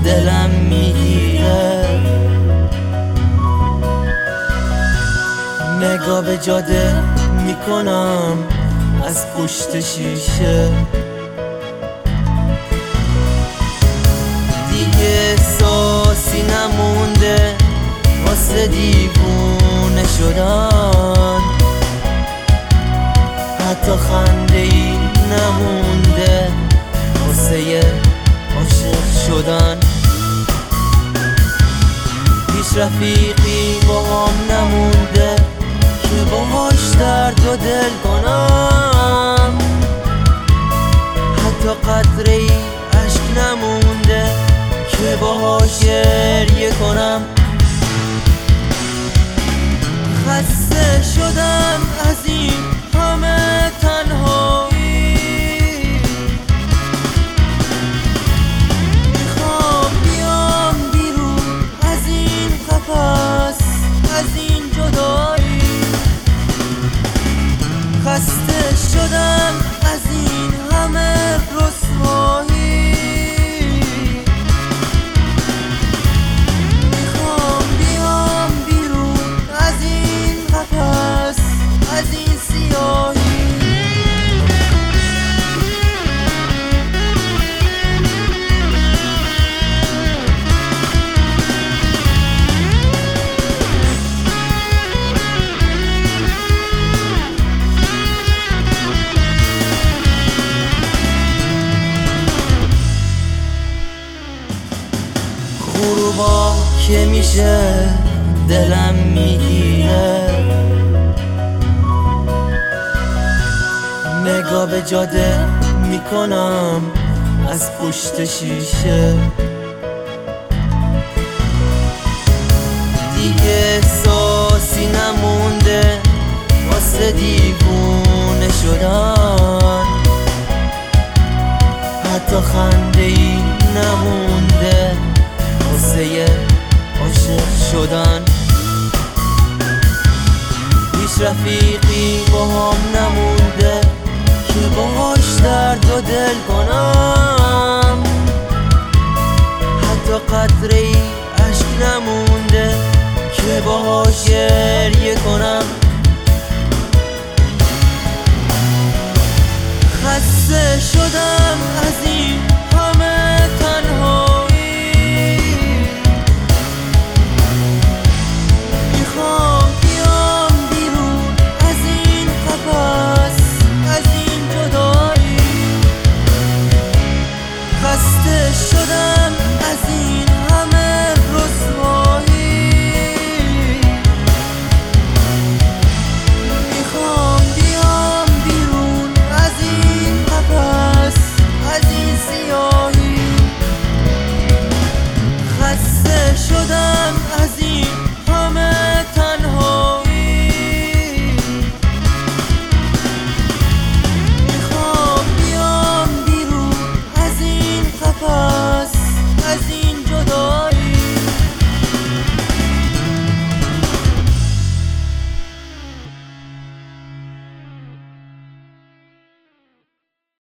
دلم میگیره. نگاه به جاده میکنم از پشت شیشه، دیگه احساسی نمونده واسه دیوونه شدن، حتی خنده ای نمونده واسه عاشق شدن. هیچ رفیقی باهام نمونده که باهاش درد و دل کنم، حتی قطره ای عشق نمونده که باهاش گریه کنم. خسته شدم از این همه تنهایی، میخوام بیام بیرون از این قفس، از این جدایی. خسته شدم از این همه رسوایی، میخوام بیام بیرون از این قفس، از این سیاهی. غروبا که میشه دلم میگیره. نگاه به جاده میکنم از پشت شیشه، دیگه احساسی نمونده واسه دیوونه شدن، حتی خنده ای نمونده واسه عاشق شدن. هیچ رفیقی باهام نمونده که باهاش درد و دل کنم، حتی قطره ای عشق نمونده که باهاش گریه کنم.